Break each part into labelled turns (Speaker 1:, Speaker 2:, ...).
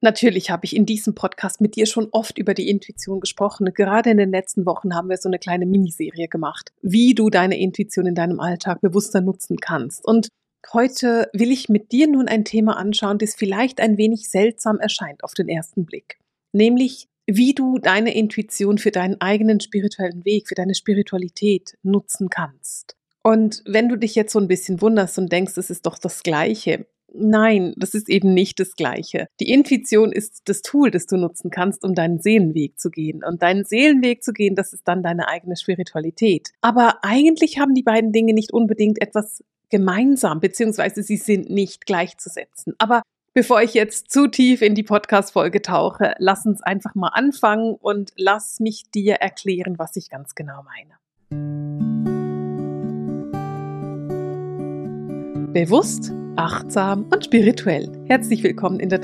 Speaker 1: Natürlich habe ich in diesem Podcast mit dir schon oft über die Intuition gesprochen. Gerade in den letzten Wochen haben wir so eine kleine Miniserie gemacht, wie du deine Intuition in deinem Alltag bewusster nutzen kannst. Und heute will ich mit dir nun ein Thema anschauen, das vielleicht ein wenig seltsam erscheint auf den ersten Blick. Nämlich, wie du deine Intuition für deinen eigenen spirituellen Weg, für deine Spiritualität nutzen kannst. Und wenn du dich jetzt so ein bisschen wunderst und denkst, es ist doch das Gleiche. Nein, das ist eben nicht das Gleiche. Die Intuition ist das Tool, das du nutzen kannst, um deinen Seelenweg zu gehen. Und deinen Seelenweg zu gehen, das ist dann deine eigene Spiritualität. Aber eigentlich haben die beiden Dinge nicht unbedingt etwas gemeinsam, beziehungsweise sie sind nicht gleichzusetzen. Aber bevor ich jetzt zu tief in die Podcast-Folge tauche, lass uns einfach mal anfangen und lass mich dir erklären, was ich ganz genau meine. Bewusst, achtsam und spirituell. Herzlich willkommen in der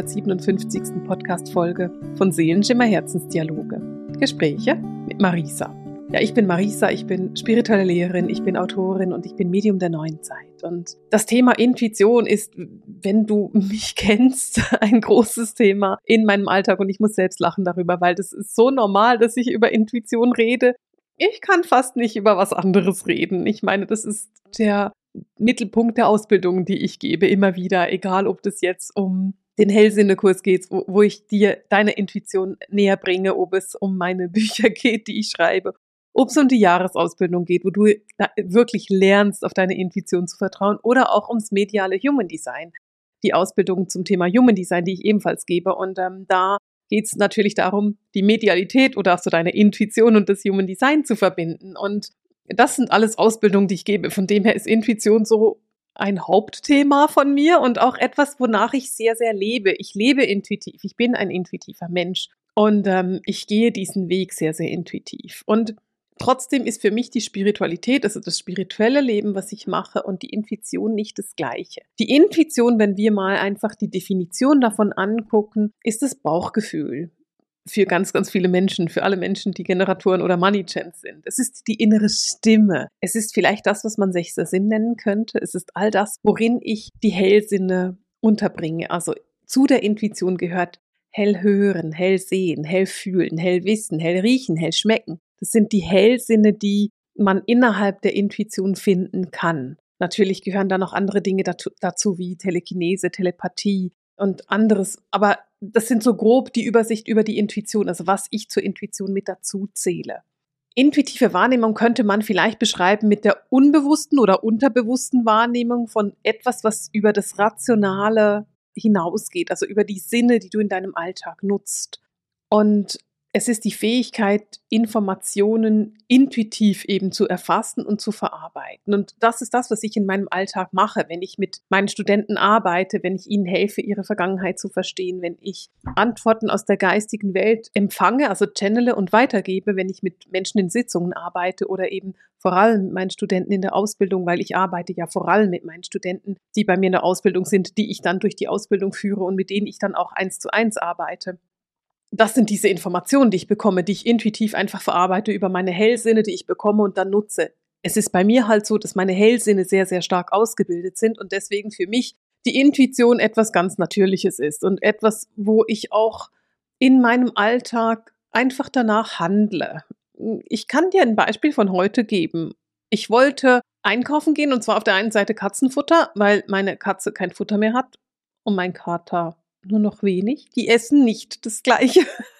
Speaker 1: 357. Podcast-Folge von Seelenschimmer Herzensdialoge. Gespräche mit Marisa. Ja, ich bin Marisa, ich bin spirituelle Lehrerin, ich bin Autorin und ich bin Medium der neuen Zeit. Und das Thema Intuition ist, wenn du mich kennst, ein großes Thema in meinem Alltag und ich muss selbst lachen darüber, weil das ist so normal, dass ich über Intuition rede. Ich kann fast nicht über was anderes reden. Ich meine, das ist der Mittelpunkt der Ausbildung, die ich gebe, immer wieder, egal ob das jetzt um den Hellsinnekurs geht, wo ich dir deine Intuition näher bringe, ob es um meine Bücher geht, die ich schreibe, ob es um die Jahresausbildung geht, wo du wirklich lernst, auf deine Intuition zu vertrauen, oder auch ums mediale Human Design, die Ausbildung zum Thema Human Design, die ich ebenfalls gebe. Und da geht es natürlich darum, die Medialität oder auch so deine Intuition und das Human Design zu verbinden. Und das sind alles Ausbildungen, die ich gebe. Von dem her ist Intuition so ein Hauptthema von mir und auch etwas, wonach ich sehr, sehr lebe. Ich lebe intuitiv. Ich bin ein intuitiver Mensch und ich gehe diesen Weg sehr, sehr intuitiv. Und trotzdem ist für mich die Spiritualität, also das spirituelle Leben, was ich mache, und die Intuition nicht das Gleiche. Die Intuition, wenn wir mal einfach die Definition davon angucken, ist das Bauchgefühl. Für ganz, ganz viele Menschen, für alle Menschen, die Generatoren oder Money-Chants sind. Es ist die innere Stimme. Es ist vielleicht das, was man sechster Sinn nennen könnte. Es ist all das, worin ich die Hellsinne unterbringe. Also zu der Intuition gehört hell hören, hell sehen, hell fühlen, hell wissen, hell riechen, hell schmecken. Das sind die Hellsinne, die man innerhalb der Intuition finden kann. Natürlich gehören da noch andere Dinge dazu wie Telekinese, Telepathie und anderes, aber das sind so grob die Übersicht über die Intuition, also was ich zur Intuition mit dazu zähle. Intuitive Wahrnehmung könnte man vielleicht beschreiben mit der unbewussten oder unterbewussten Wahrnehmung von etwas, was über das Rationale hinausgeht, also über die Sinne, die du in deinem Alltag nutzt. Und es ist die Fähigkeit, Informationen intuitiv eben zu erfassen und zu verarbeiten. Und das ist das, was ich in meinem Alltag mache, wenn ich mit meinen Studenten arbeite, wenn ich ihnen helfe, ihre Vergangenheit zu verstehen, wenn ich Antworten aus der geistigen Welt empfange, also channele und weitergebe, wenn ich mit Menschen in Sitzungen arbeite oder eben vor allem mit meinen Studenten in der Ausbildung, weil ich arbeite ja vor allem mit meinen Studenten, die bei mir in der Ausbildung sind, die ich dann durch die Ausbildung führe und mit denen ich dann auch 1:1 arbeite. Das sind diese Informationen, die ich bekomme, die ich intuitiv einfach verarbeite über meine Hellsinne, die ich bekomme und dann nutze. Es ist bei mir halt so, dass meine Hellsinne sehr, sehr stark ausgebildet sind und deswegen für mich die Intuition etwas ganz Natürliches ist und etwas, wo ich auch in meinem Alltag einfach danach handle. Ich kann dir ein Beispiel von heute geben. Ich wollte einkaufen gehen und zwar auf der einen Seite Katzenfutter, weil meine Katze kein Futter mehr hat und mein Kater nur noch wenig. Die essen nicht das Gleiche.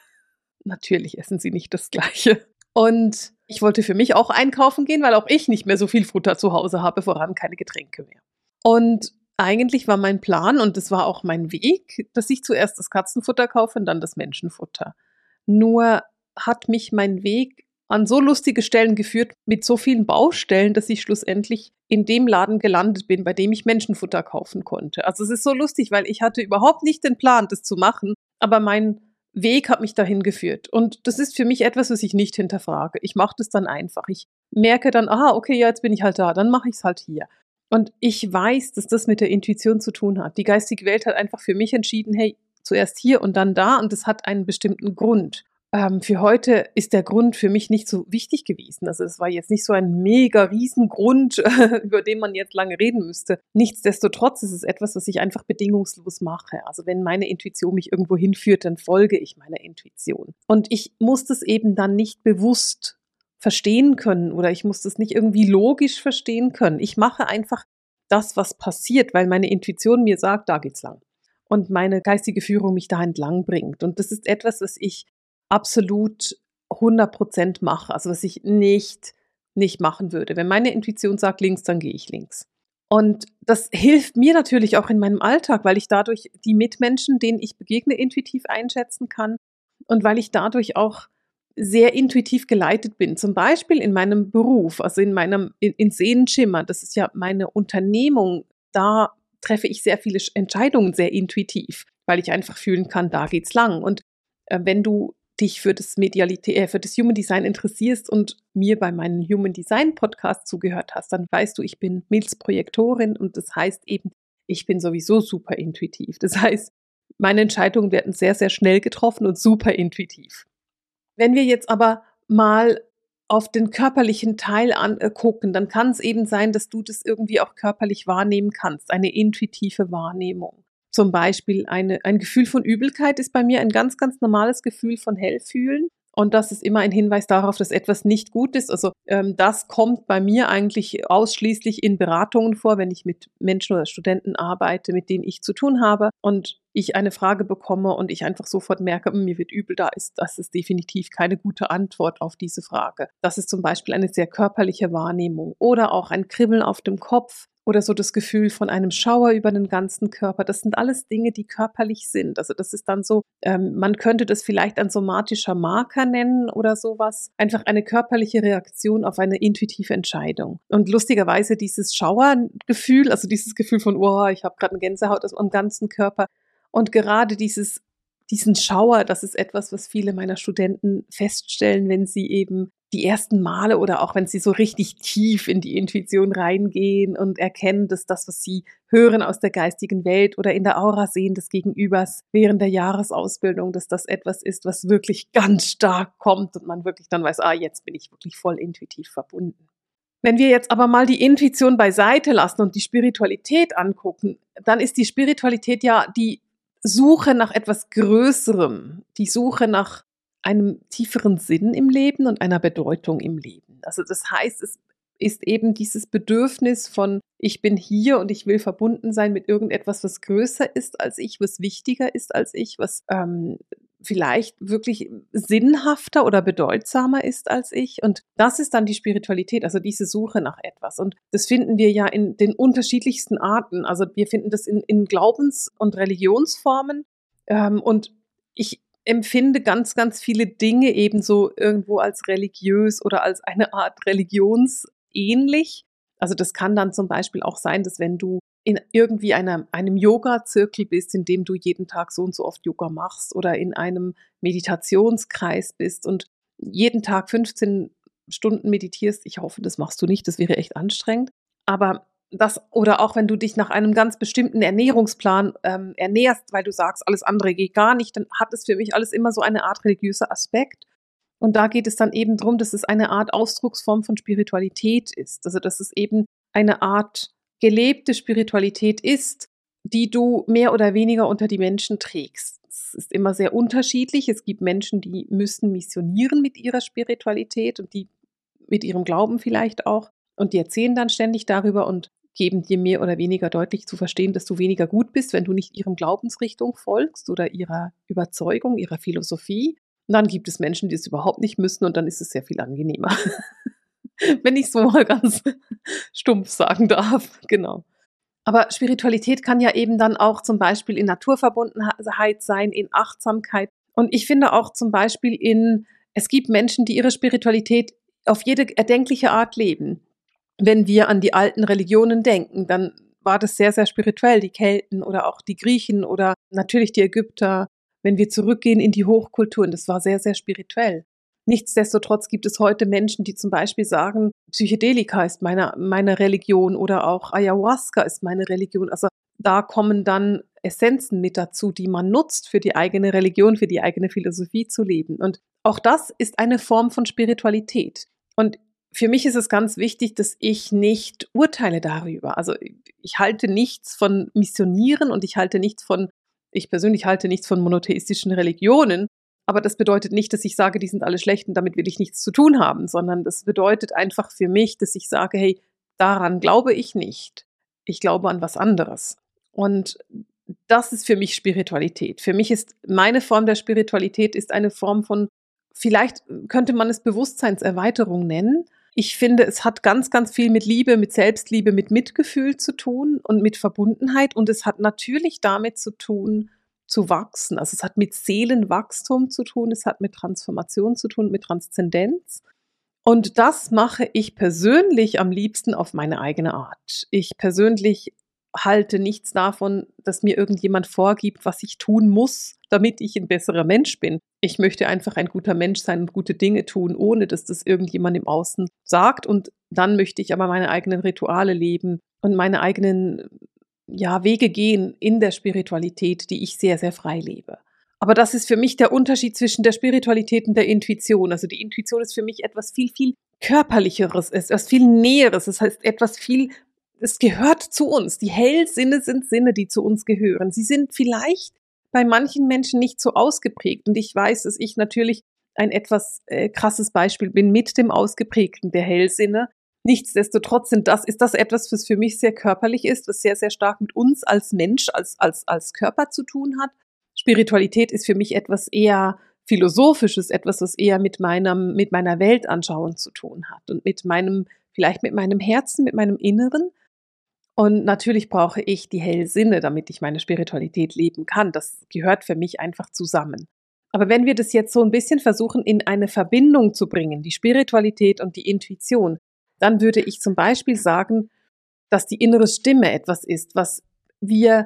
Speaker 1: Natürlich essen sie nicht das Gleiche. Und ich wollte für mich auch einkaufen gehen, weil auch ich nicht mehr so viel Futter zu Hause habe, vor allem keine Getränke mehr. Und eigentlich war mein Plan, und das war auch mein Weg, dass ich zuerst das Katzenfutter kaufe und dann das Menschenfutter. Nur hat mich mein Weg an so lustige Stellen geführt, mit so vielen Baustellen, dass ich schlussendlich in dem Laden gelandet bin, bei dem ich Menschenfutter kaufen konnte. Also es ist so lustig, weil ich hatte überhaupt nicht den Plan, das zu machen, aber mein Weg hat mich dahin geführt. Und das ist für mich etwas, was ich nicht hinterfrage. Ich mache das dann einfach. Ich merke dann, okay, ja, jetzt bin ich halt da, dann mache ich es halt hier. Und ich weiß, dass das mit der Intuition zu tun hat. Die geistige Welt hat einfach für mich entschieden, hey, zuerst hier und dann da, und das hat einen bestimmten Grund. für heute ist der Grund für mich nicht so wichtig gewesen. Also es war jetzt nicht so ein mega Riesengrund, über den man jetzt lange reden müsste. Nichtsdestotrotz ist es etwas, was ich einfach bedingungslos mache. Also wenn meine Intuition mich irgendwo hinführt, dann folge ich meiner Intuition. Und ich muss das eben dann nicht bewusst verstehen können oder ich muss das nicht irgendwie logisch verstehen können. Ich mache einfach das, was passiert, weil meine Intuition mir sagt, da geht's lang. Und meine geistige Führung mich da entlang bringt. Und das ist etwas, was ich absolut 100% mache, also was ich nicht machen würde. Wenn meine Intuition sagt links, dann gehe ich links. Und das hilft mir natürlich auch in meinem Alltag, weil ich dadurch die Mitmenschen, denen ich begegne, intuitiv einschätzen kann und weil ich dadurch auch sehr intuitiv geleitet bin. Zum Beispiel in meinem Beruf, also in Sehenschimmer, das ist ja meine Unternehmung, da treffe ich sehr viele Entscheidungen sehr intuitiv, weil ich einfach fühlen kann, da geht's lang. Und wenn du dich für das Human Design interessierst und mir bei meinem Human Design Podcast zugehört hast, dann weißt du, ich bin Milz-Projektorin und das heißt eben, ich bin sowieso super intuitiv. Das heißt, meine Entscheidungen werden sehr, sehr schnell getroffen und super intuitiv. Wenn wir jetzt aber mal auf den körperlichen Teil angucken, dann kann es eben sein, dass du das irgendwie auch körperlich wahrnehmen kannst, eine intuitive Wahrnehmung. Zum Beispiel ein Gefühl von Übelkeit ist bei mir ein ganz, ganz normales Gefühl von Hellfühlen. Und das ist immer ein Hinweis darauf, dass etwas nicht gut ist. Also das kommt bei mir eigentlich ausschließlich in Beratungen vor, wenn ich mit Menschen oder Studenten arbeite, mit denen ich zu tun habe und ich eine Frage bekomme und ich einfach sofort merke, mir wird übel, das ist definitiv keine gute Antwort auf diese Frage. Das ist zum Beispiel eine sehr körperliche Wahrnehmung oder auch ein Kribbeln auf dem Kopf. Oder so das Gefühl von einem Schauer über den ganzen Körper. Das sind alles Dinge, die körperlich sind. Also das ist dann so, man könnte das vielleicht ein somatischer Marker nennen oder sowas. Einfach eine körperliche Reaktion auf eine intuitive Entscheidung. Und lustigerweise dieses Schauergefühl, also dieses Gefühl von, oh, ich habe gerade eine Gänsehaut am ganzen Körper. Und gerade diesen Schauer, das ist etwas, was viele meiner Studenten feststellen, wenn sie eben die ersten Male oder auch wenn sie so richtig tief in die Intuition reingehen und erkennen, dass das, was sie hören aus der geistigen Welt oder in der Aura sehen des Gegenübers während der Jahresausbildung, dass das etwas ist, was wirklich ganz stark kommt und man wirklich dann weiß, jetzt bin ich wirklich voll intuitiv verbunden. Wenn wir jetzt aber mal die Intuition beiseite lassen und die Spiritualität angucken, dann ist die Spiritualität ja die Suche nach etwas Größerem, die Suche nach einem tieferen Sinn im Leben und einer Bedeutung im Leben. Also das heißt, es ist eben dieses Bedürfnis von, ich bin hier und ich will verbunden sein mit irgendetwas, was größer ist als ich, was wichtiger ist als ich, was vielleicht wirklich sinnhafter oder bedeutsamer ist als ich. Und das ist dann die Spiritualität, also diese Suche nach etwas. Und das finden wir ja in den unterschiedlichsten Arten. Also wir finden das in Glaubens- und Religionsformen. Und ich empfinde ganz, ganz viele Dinge ebenso irgendwo als religiös oder als eine Art religionsähnlich. Also das kann dann zum Beispiel auch sein, dass wenn du in irgendwie einem Yoga-Zirkel bist, in dem du jeden Tag so und so oft Yoga machst oder in einem Meditationskreis bist und jeden Tag 15 Stunden meditierst, ich hoffe, das machst du nicht, das wäre echt anstrengend, aber das, oder auch wenn du dich nach einem ganz bestimmten Ernährungsplan ernährst, weil du sagst, alles andere geht gar nicht, dann hat es für mich alles immer so eine Art religiöser Aspekt. Und da geht es dann eben darum, dass es eine Art Ausdrucksform von Spiritualität ist. Also dass es eben eine Art gelebte Spiritualität ist, die du mehr oder weniger unter die Menschen trägst. Es ist immer sehr unterschiedlich. Es gibt Menschen, die müssen missionieren mit ihrer Spiritualität und die mit ihrem Glauben vielleicht auch. Und die erzählen dann ständig darüber und geben dir mehr oder weniger deutlich zu verstehen, dass du weniger gut bist, wenn du nicht ihrem Glaubensrichtung folgst oder ihrer Überzeugung, ihrer Philosophie. Und dann gibt es Menschen, die es überhaupt nicht müssen und dann ist es sehr viel angenehmer. Wenn ich so mal ganz stumpf sagen darf, genau. Aber Spiritualität kann ja eben dann auch zum Beispiel in Naturverbundenheit sein, in Achtsamkeit. Und ich finde auch zum Beispiel es gibt Menschen, die ihre Spiritualität auf jede erdenkliche Art leben. Wenn wir an die alten Religionen denken, dann war das sehr, sehr spirituell, die Kelten oder auch die Griechen oder natürlich die Ägypter. Wenn wir zurückgehen in die Hochkulturen, das war sehr, sehr spirituell. Nichtsdestotrotz gibt es heute Menschen, die zum Beispiel sagen, Psychedelika ist meine Religion oder auch Ayahuasca ist meine Religion. Also da kommen dann Essenzen mit dazu, die man nutzt, für die eigene Religion, für die eigene Philosophie zu leben. Und auch das ist eine Form von Spiritualität. Und für mich ist es ganz wichtig, dass ich nicht urteile darüber. Also ich halte nichts von Missionieren und ich persönlich halte nichts von monotheistischen Religionen. Aber das bedeutet nicht, dass ich sage, die sind alle schlecht und damit will ich nichts zu tun haben, sondern das bedeutet einfach für mich, dass ich sage, hey, daran glaube ich nicht. Ich glaube an was anderes. Und das ist für mich Spiritualität. Für mich ist meine Form der Spiritualität ist eine Form von, vielleicht könnte man es Bewusstseinserweiterung nennen. Ich finde, es hat ganz, ganz viel mit Liebe, mit Selbstliebe, mit Mitgefühl zu tun und mit Verbundenheit. Und es hat natürlich damit zu tun, zu wachsen. Also es hat mit Seelenwachstum zu tun, es hat mit Transformation zu tun, mit Transzendenz. Und das mache ich persönlich am liebsten auf meine eigene Art. Ich persönlich halte nichts davon, dass mir irgendjemand vorgibt, was ich tun muss, damit ich ein besserer Mensch bin. Ich möchte einfach ein guter Mensch sein und gute Dinge tun, ohne dass das irgendjemand im Außen sagt. Und dann möchte ich aber meine eigenen Rituale leben und meine eigenen Wege gehen in der Spiritualität, die ich sehr, sehr frei lebe. Aber das ist für mich der Unterschied zwischen der Spiritualität und der Intuition. Also die Intuition ist für mich etwas viel, viel Körperlicheres, etwas viel Näheres. Das heißt, es gehört zu uns. Die Hellsinne sind Sinne, die zu uns gehören. Sie sind vielleicht bei manchen Menschen nicht so ausgeprägt. Und ich weiß, dass ich natürlich ein etwas krasses Beispiel bin mit dem Ausgeprägten der Hellsinne. Nichtsdestotrotz ist das etwas, was für mich sehr körperlich ist, was sehr, sehr stark mit uns als Mensch, als Körper zu tun hat. Spiritualität ist für mich etwas eher Philosophisches, etwas, was eher mit meiner Weltanschauung zu tun hat und vielleicht mit meinem Herzen, mit meinem Inneren. Und natürlich brauche ich die Hellsinne, damit ich meine Spiritualität leben kann. Das gehört für mich einfach zusammen. Aber wenn wir das jetzt so ein bisschen versuchen, in eine Verbindung zu bringen, die Spiritualität und die Intuition, dann würde ich zum Beispiel sagen, dass die innere Stimme etwas ist, was wir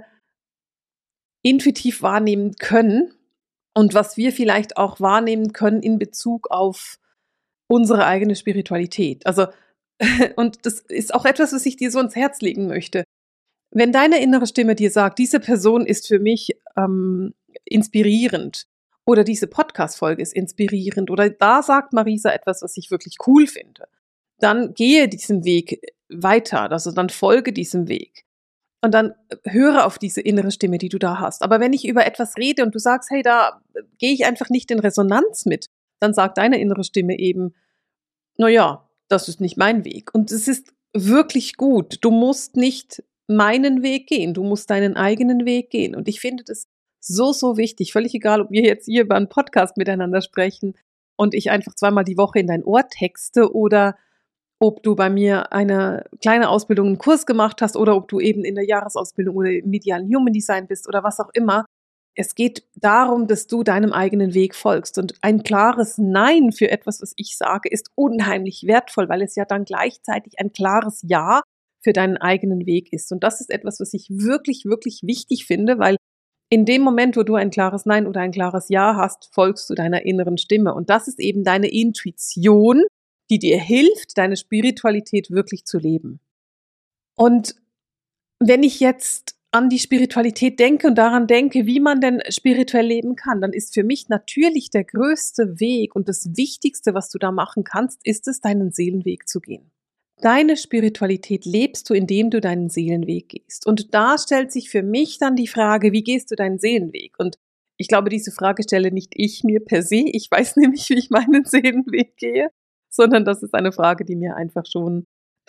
Speaker 1: intuitiv wahrnehmen können und was wir vielleicht auch wahrnehmen können in Bezug auf unsere eigene Spiritualität. Also, und das ist auch etwas, was ich dir so ins Herz legen möchte. Wenn deine innere Stimme dir sagt, diese Person ist für mich inspirierend oder diese Podcast-Folge ist inspirierend oder da sagt Marisa etwas, was ich wirklich cool finde, dann gehe diesen Weg weiter, also dann folge diesem Weg. Und dann höre auf diese innere Stimme, die du da hast. Aber wenn ich über etwas rede und du sagst, hey, da gehe ich einfach nicht in Resonanz mit, dann sagt deine innere Stimme eben, naja, das ist nicht mein Weg. Und es ist wirklich gut. Du musst nicht meinen Weg gehen, du musst deinen eigenen Weg gehen. Und ich finde das so, so wichtig. Völlig egal, ob wir jetzt hier über einen Podcast miteinander sprechen und ich einfach zweimal die Woche in dein Ohr texte oder ob du bei mir eine kleine Ausbildung, einen Kurs gemacht hast oder ob du eben in der Jahresausbildung oder im medialen Human Design bist oder was auch immer. Es geht darum, dass du deinem eigenen Weg folgst. Und ein klares Nein für etwas, was ich sage, ist unheimlich wertvoll, weil es ja dann gleichzeitig ein klares Ja für deinen eigenen Weg ist. Und das ist etwas, was ich wirklich, wirklich wichtig finde, weil in dem Moment, wo du ein klares Nein oder ein klares Ja hast, folgst du deiner inneren Stimme. Und das ist eben deine Intuition, die dir hilft, deine Spiritualität wirklich zu leben. Und wenn ich jetzt an die Spiritualität denke und daran denke, wie man denn spirituell leben kann, dann ist für mich natürlich der größte Weg und das Wichtigste, was du da machen kannst, ist es, deinen Seelenweg zu gehen. Deine Spiritualität lebst du, indem du deinen Seelenweg gehst. Und da stellt sich für mich dann die Frage, wie gehst du deinen Seelenweg? Und ich glaube, diese Frage stelle nicht ich mir per se. Ich weiß nämlich, wie ich meinen Seelenweg gehe, sondern das ist eine Frage, die mir einfach schon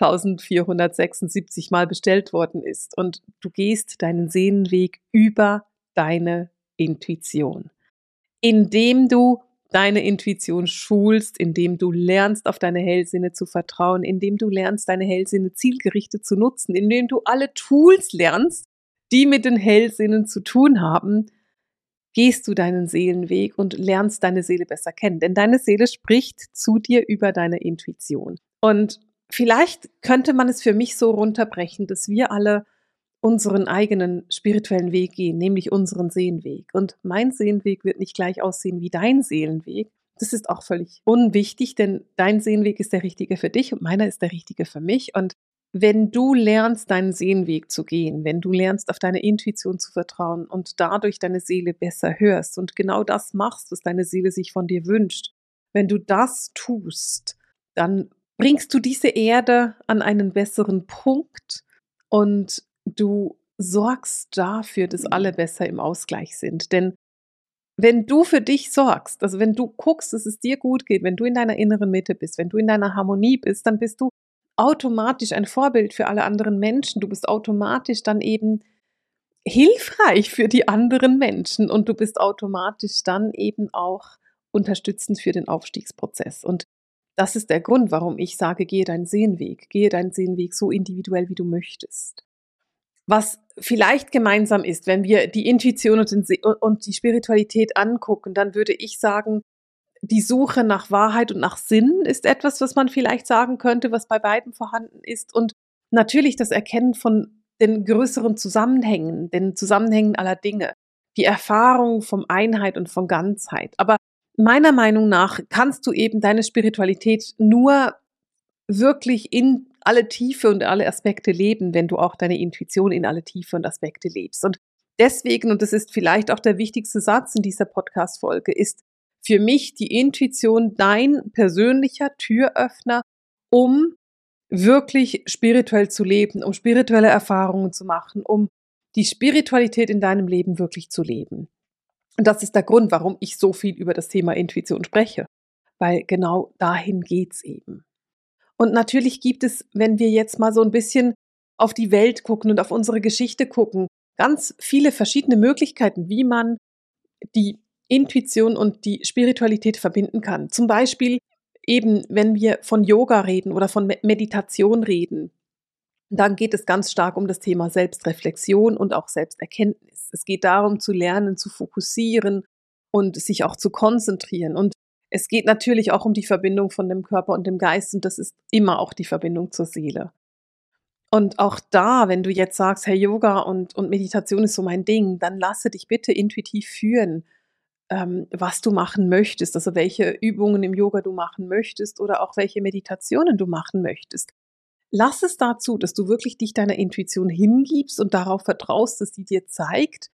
Speaker 1: 1476 Mal bestellt worden ist. Und du gehst deinen Seelenweg über deine Intuition, indem du deine Intuition schulst, indem du lernst, auf deine Hellsinne zu vertrauen, indem du lernst, deine Hellsinne zielgerichtet zu nutzen, indem du alle Tools lernst, die mit den Hellsinnen zu tun haben, gehst du deinen Seelenweg und lernst deine Seele besser kennen. Denn deine Seele spricht zu dir über deine Intuition. Und vielleicht könnte man es für mich so runterbrechen, dass wir alle unseren eigenen spirituellen Weg gehen, nämlich unseren Seelenweg. Und mein Seelenweg wird nicht gleich aussehen wie dein Seelenweg. Das ist auch völlig unwichtig, denn dein Seelenweg ist der richtige für dich und meiner ist der richtige für mich. Und wenn du lernst, deinen Seelenweg zu gehen, wenn du lernst, auf deine Intuition zu vertrauen und dadurch deine Seele besser hörst und genau das machst, was deine Seele sich von dir wünscht, wenn du das tust, dann bringst du diese Erde an einen besseren Punkt und du sorgst dafür, dass alle besser im Ausgleich sind. Denn wenn du für dich sorgst, also wenn du guckst, dass es dir gut geht, wenn du in deiner inneren Mitte bist, wenn du in deiner Harmonie bist, dann bist du automatisch ein Vorbild für alle anderen Menschen. Du bist automatisch dann eben hilfreich für die anderen Menschen und du bist automatisch dann eben auch unterstützend für den Aufstiegsprozess. Und das ist der Grund, warum ich sage, gehe deinen Seelenweg so individuell, wie du möchtest. Was vielleicht gemeinsam ist, wenn wir die Intuition und die Spiritualität angucken, dann würde ich sagen, die Suche nach Wahrheit und nach Sinn ist etwas, was man vielleicht sagen könnte, was bei beiden vorhanden ist. Und natürlich das Erkennen von den größeren Zusammenhängen, den Zusammenhängen aller Dinge, die Erfahrung von Einheit und von Ganzheit. Aber meiner Meinung nach kannst du eben deine Spiritualität nur wirklich in alle Tiefe und alle Aspekte leben, wenn du auch deine Intuition in alle Tiefe und Aspekte lebst. Und deswegen, und das ist vielleicht auch der wichtigste Satz in dieser Podcast-Folge, ist für mich die Intuition dein persönlicher Türöffner, um wirklich spirituell zu leben, um spirituelle Erfahrungen zu machen, um die Spiritualität in deinem Leben wirklich zu leben. Und das ist der Grund, warum ich so viel über das Thema Intuition spreche, weil genau dahin geht's eben. Und natürlich gibt es, wenn wir jetzt mal so ein bisschen auf die Welt gucken und auf unsere Geschichte gucken, ganz viele verschiedene Möglichkeiten, wie man die Intuition und die Spiritualität verbinden kann. Zum Beispiel eben, wenn wir von Yoga reden oder von Meditation reden, dann geht es ganz stark um das Thema Selbstreflexion und auch Selbsterkenntnis. Es geht darum, zu lernen, zu fokussieren und sich auch zu konzentrieren. Und es geht natürlich auch um die Verbindung von dem Körper und dem Geist und das ist immer auch die Verbindung zur Seele. Und auch da, wenn du jetzt sagst, hey, Yoga und Meditation ist so mein Ding, dann lasse dich bitte intuitiv führen, was du machen möchtest, also welche Übungen im Yoga du machen möchtest oder auch welche Meditationen du machen möchtest. Lass es dazu, dass du wirklich dich deiner Intuition hingibst und darauf vertraust, dass sie dir zeigt,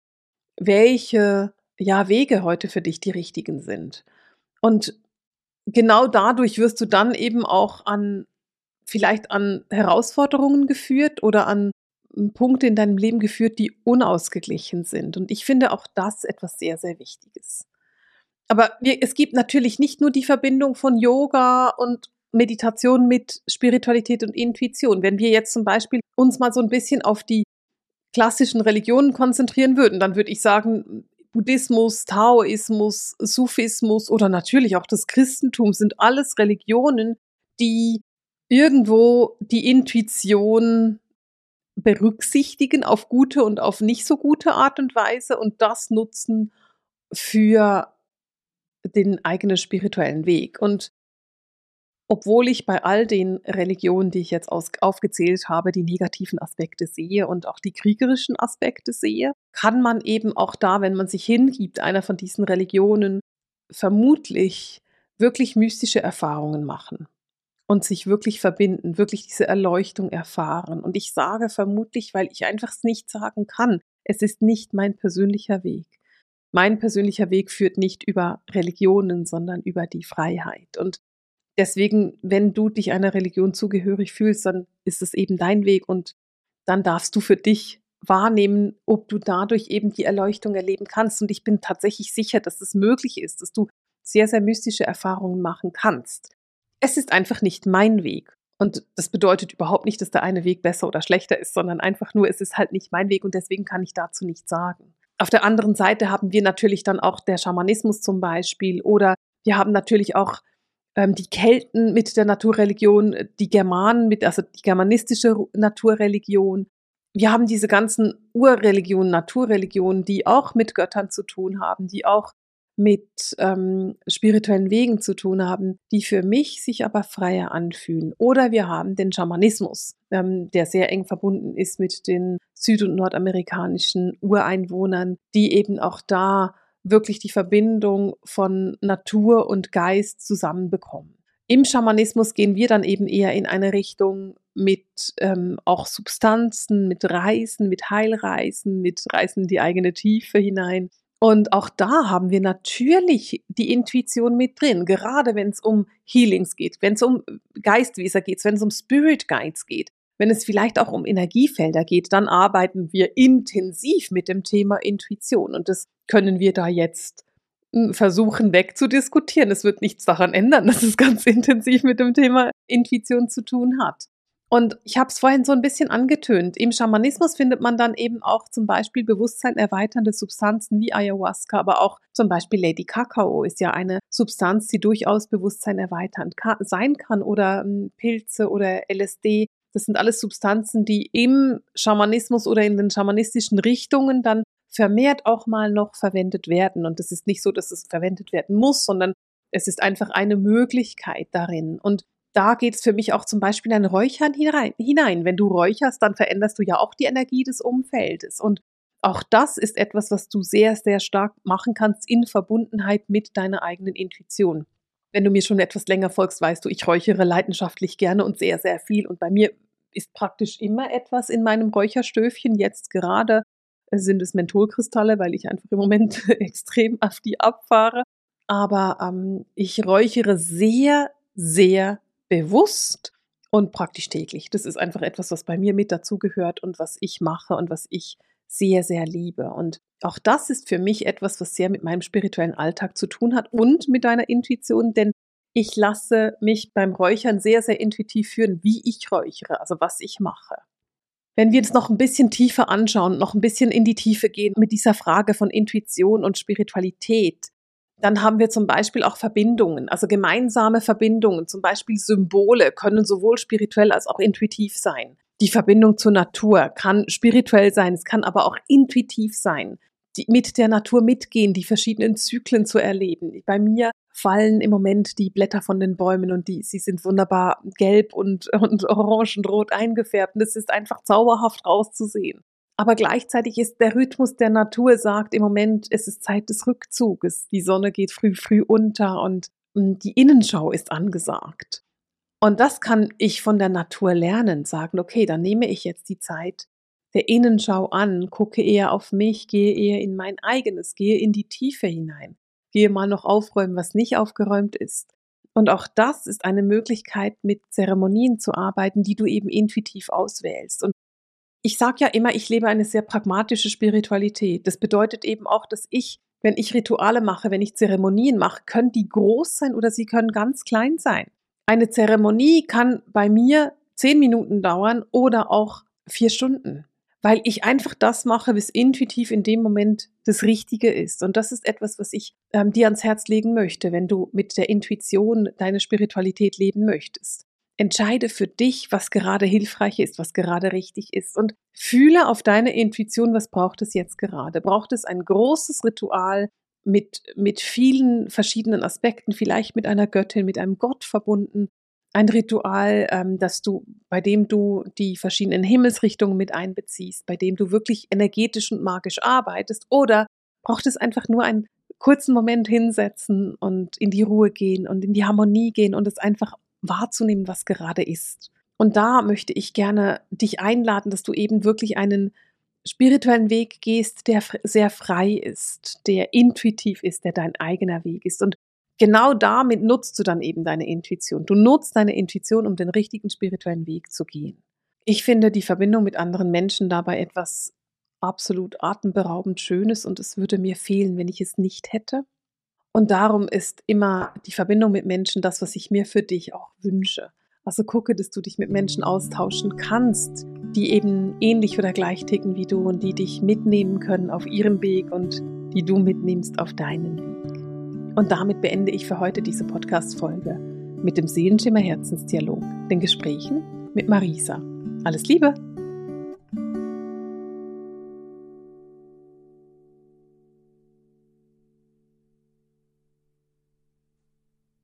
Speaker 1: welche Wege heute für dich die richtigen sind. Und genau dadurch wirst du dann eben auch vielleicht an Herausforderungen geführt oder an Punkte in deinem Leben geführt, die unausgeglichen sind. Und ich finde auch das etwas sehr, sehr Wichtiges. Aber es gibt natürlich nicht nur die Verbindung von Yoga und Meditation mit Spiritualität und Intuition. Wenn wir jetzt zum Beispiel uns mal so ein bisschen auf die klassischen Religionen konzentrieren würden, dann würde ich sagen, Buddhismus, Taoismus, Sufismus oder natürlich auch das Christentum sind alles Religionen, die irgendwo die Intuition berücksichtigen auf gute und auf nicht so gute Art und Weise und das nutzen für den eigenen spirituellen Weg. Und obwohl ich bei all den Religionen, die ich jetzt aufgezählt habe, die negativen Aspekte sehe und auch die kriegerischen Aspekte sehe, kann man eben auch da, wenn man sich hingibt, einer von diesen Religionen, vermutlich wirklich mystische Erfahrungen machen und sich wirklich verbinden, wirklich diese Erleuchtung erfahren. Und ich sage vermutlich, weil ich einfach es nicht sagen kann. Es ist nicht mein persönlicher Weg. Mein persönlicher Weg führt nicht über Religionen, sondern über die Freiheit. Und deswegen, wenn du dich einer Religion zugehörig fühlst, dann ist es eben dein Weg und dann darfst du für dich wahrnehmen, ob du dadurch eben die Erleuchtung erleben kannst. Und ich bin tatsächlich sicher, dass es möglich ist, dass du sehr, sehr mystische Erfahrungen machen kannst. Es ist einfach nicht mein Weg. Und das bedeutet überhaupt nicht, dass der eine Weg besser oder schlechter ist, sondern einfach nur, es ist halt nicht mein Weg und deswegen kann ich dazu nichts sagen. Auf der anderen Seite haben wir natürlich dann auch der Schamanismus zum Beispiel oder wir haben natürlich auch die Kelten mit der Naturreligion, die Germanen also die germanistische Naturreligion. Wir haben diese ganzen Urreligionen, Naturreligionen, die auch mit Göttern zu tun haben, die auch mit spirituellen Wegen zu tun haben, die für mich sich aber freier anfühlen. Oder wir haben den Schamanismus, der sehr eng verbunden ist mit den süd- und nordamerikanischen Ureinwohnern, die eben auch da wirklich die Verbindung von Natur und Geist zusammenbekommen. Im Schamanismus gehen wir dann eben eher in eine Richtung mit auch Substanzen, mit Reisen, mit Heilreisen, mit Reisen in die eigene Tiefe hinein. Und auch da haben wir natürlich die Intuition mit drin, gerade wenn es um Healings geht, wenn es um Geistwesen geht, wenn es um Spirit Guides geht, wenn es vielleicht auch um Energiefelder geht, dann arbeiten wir intensiv mit dem Thema Intuition. Und das können wir da jetzt versuchen wegzudiskutieren. Es wird nichts daran ändern, dass es ganz intensiv mit dem Thema Intuition zu tun hat. Und ich habe es vorhin so ein bisschen angetönt. Im Schamanismus findet man dann eben auch zum Beispiel bewusstseinerweiternde Substanzen wie Ayahuasca, aber auch zum Beispiel Lady Kakao ist ja eine Substanz, die durchaus bewusstseinerweiternd sein kann, oder Pilze oder LSD. Das sind alles Substanzen, die im Schamanismus oder in den schamanistischen Richtungen dann vermehrt auch mal noch verwendet werden. Und es ist nicht so, dass es verwendet werden muss, sondern es ist einfach eine Möglichkeit darin. Und da geht es für mich auch zum Beispiel in ein Räuchern hinein. Wenn du räucherst, dann veränderst du ja auch die Energie des Umfeldes. Und auch das ist etwas, was du sehr, sehr stark machen kannst in Verbundenheit mit deiner eigenen Intuition. Wenn du mir schon etwas länger folgst, weißt du, ich räuchere leidenschaftlich gerne und sehr, sehr viel. Und bei mir ist praktisch immer etwas in meinem Räucherstöfchen. Jetzt gerade sind es Mentholkristalle, weil ich einfach im Moment extrem auf die abfahre. Aber ich räuchere sehr, sehr bewusst und praktisch täglich. Das ist einfach etwas, was bei mir mit dazugehört und was ich mache und was ich sehr, sehr liebe. Und auch das ist für mich etwas, was sehr mit meinem spirituellen Alltag zu tun hat und mit deiner Intuition, denn ich lasse mich beim Räuchern sehr, sehr intuitiv führen, wie ich räuchere, also was ich mache. Wenn wir es noch ein bisschen tiefer anschauen, noch ein bisschen in die Tiefe gehen mit dieser Frage von Intuition und Spiritualität, dann haben wir zum Beispiel auch Verbindungen, also gemeinsame Verbindungen, zum Beispiel Symbole können sowohl spirituell als auch intuitiv sein. Die Verbindung zur Natur kann spirituell sein, es kann aber auch intuitiv sein. Mit der Natur mitgehen, die verschiedenen Zyklen zu erleben. Bei mir fallen im Moment die Blätter von den Bäumen und sie sind wunderbar gelb und orange und rot eingefärbt. Und es ist einfach zauberhaft rauszusehen. Aber gleichzeitig ist der Rhythmus der Natur sagt im Moment, es ist Zeit des Rückzuges. Die Sonne geht früh, früh unter und die Innenschau ist angesagt. Und das kann ich von der Natur lernen, sagen, okay, dann nehme ich jetzt die Zeit der Innenschau an, gucke eher auf mich, gehe eher in mein eigenes, gehe in die Tiefe hinein, gehe mal noch aufräumen, was nicht aufgeräumt ist. Und auch das ist eine Möglichkeit, mit Zeremonien zu arbeiten, die du eben intuitiv auswählst. Und ich sage ja immer, ich lebe eine sehr pragmatische Spiritualität. Das bedeutet eben auch, dass wenn ich Rituale mache, wenn ich Zeremonien mache, können die groß sein oder sie können ganz klein sein. Eine Zeremonie kann bei mir 10 Minuten dauern oder auch 4 Stunden, weil ich einfach das mache, was intuitiv in dem Moment das Richtige ist. Und das ist etwas, was ich dir ans Herz legen möchte, wenn du mit der Intuition deine Spiritualität leben möchtest. Entscheide für dich, was gerade hilfreich ist, was gerade richtig ist und fühle auf deine Intuition, was braucht es jetzt gerade. Braucht es ein großes Ritual mit vielen verschiedenen Aspekten, vielleicht mit einer Göttin, mit einem Gott verbunden, ein Ritual, bei dem du die verschiedenen Himmelsrichtungen mit einbeziehst, bei dem du wirklich energetisch und magisch arbeitest, oder braucht es einfach nur einen kurzen Moment hinsetzen und in die Ruhe gehen und in die Harmonie gehen und es einfach wahrzunehmen, was gerade ist. Und da möchte ich gerne dich einladen, dass du eben wirklich einen spirituellen Weg gehst, der sehr frei ist, der intuitiv ist, der dein eigener Weg ist. Und genau damit nutzt du dann eben deine Intuition. Du nutzt deine Intuition, um den richtigen spirituellen Weg zu gehen. Ich finde die Verbindung mit anderen Menschen dabei etwas absolut atemberaubend Schönes und es würde mir fehlen, wenn ich es nicht hätte. Und darum ist immer die Verbindung mit Menschen das, was ich mir für dich auch wünsche. Also gucke, dass du dich mit Menschen austauschen kannst, die eben ähnlich oder gleich ticken wie du und die dich mitnehmen können auf ihrem Weg und die du mitnimmst auf deinen Weg. Und damit beende ich für heute diese Podcast-Folge mit dem Seelenschimmer Herzensdialog, den Gesprächen mit Marisa. Alles Liebe!